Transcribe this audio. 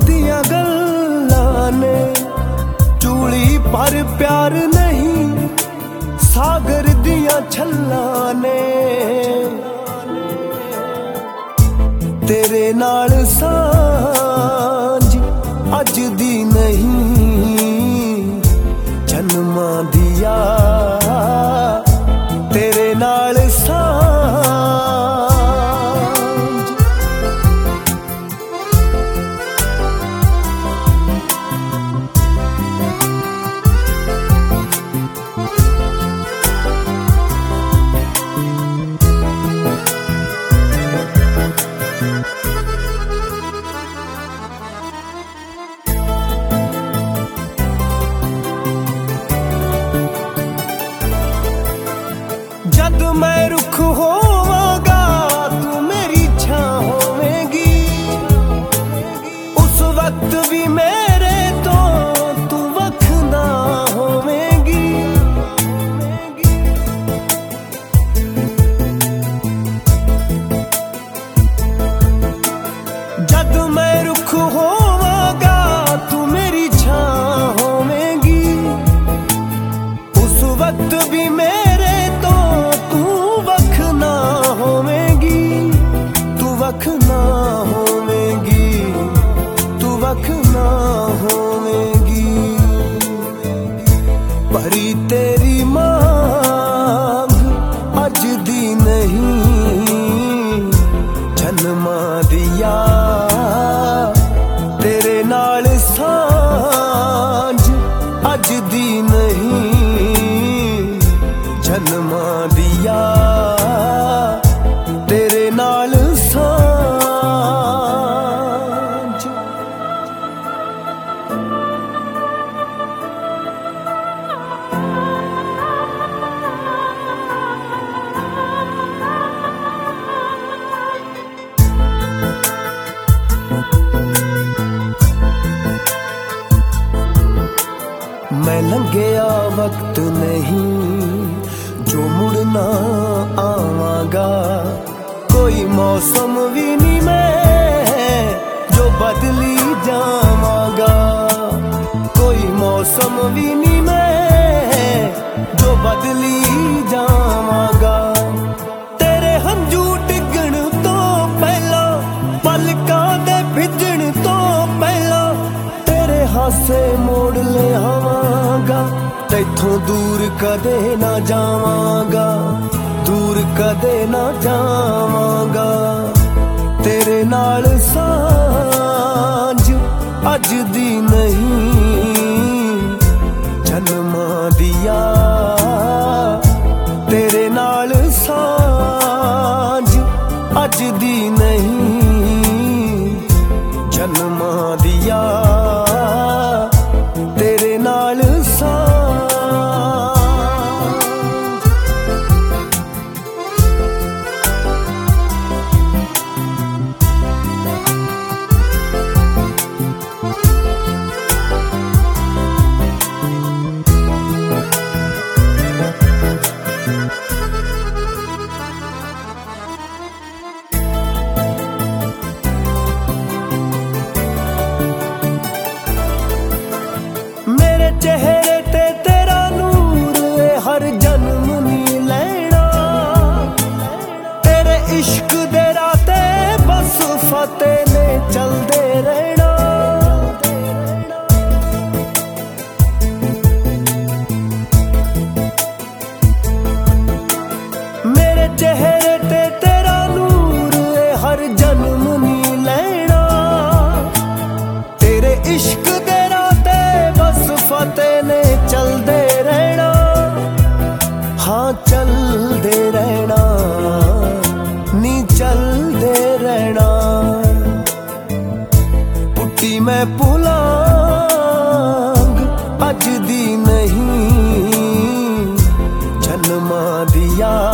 दिया गल्लां ने, चूली पर प्यार नहीं सागर दिया छल्लां ने। तेरे नाल सांझ अज दी नहीं जन्मां दिया, तेरे नाल जद मैं रुख होवांगा तू मेरी छां होवेगी, उस वक्त भी मेरे तो तू वख ना होवेगी। जद मैं रुख होवांगा तू मेरी छां होवेगी, उस वक्त भी मेरे तो तू वख ना होवेगी, तू वख ना होवेगी, तू वख ना होवेगी। भरी तेरी मांग अज दी नहीं जन्मां दिया, तेरे नाल सांझ अज दी नहीं जन्मां दिया, तेरे नाल सांझ। मैं लंघिया वक्त नहीं जो मुड़ना आवांगा, कोई मौसम भी नहीं मैं जो बदली जावांगा, कोई मौसम भी नहीं मैं जो बदली जावांगा। तेरे हंझू डिगण तो पहला, पलकां दे भिजण तो पहला, तेरे हासे मोड़ ले आवांगा, तैथों दूर कदे ना जावांगा, दूर कदे ना जावांगा। तेरे नाल सांझ अज दी नहीं जन्मां दिया, तेरे नाल सांझ अज दी नहीं जन्मां दिया, तेरे नाल सांझ। चेहरे ते तेरा नूर हर जन्म नी लेना, तेरे इश्क दे राते बस फतेह ने चलदे रहना। मेरे चेहरे ते तेरा नूर हर जन्म नी लेना, तेरे इश्क दे राते बस फतेह ने चलदे रहना। हाँ चलदे रहना नी चलदे रहना, पुट्टी मैं पुलांग अज दी नहीं जन्मां दिया,